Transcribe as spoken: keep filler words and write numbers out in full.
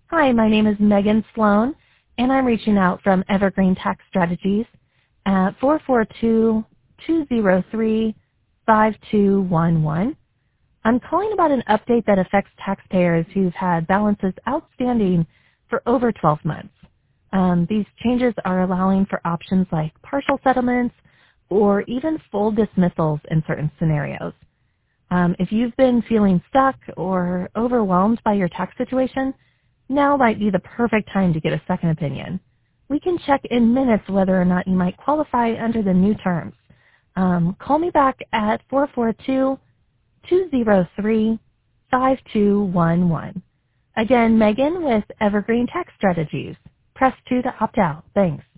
Hi, my name is Megan Sloan, and I'm reaching out from Evergreen Tax Strategies at four four two, two zero three, five two one one. I'm calling about an update that affects taxpayers who've had balances outstanding for over twelve months. Um, these changes are allowing for options like partial settlements or even full dismissals in certain scenarios. Um, if you've been feeling stuck or overwhelmed by your tax situation, now might be the perfect time to get a second opinion. We can check in minutes whether or not you might qualify under the new terms. Um, call me back at four four two, two zero three, five two one one. Again, Megan with Evergreen Tax Strategies. Press two to opt out. Thanks.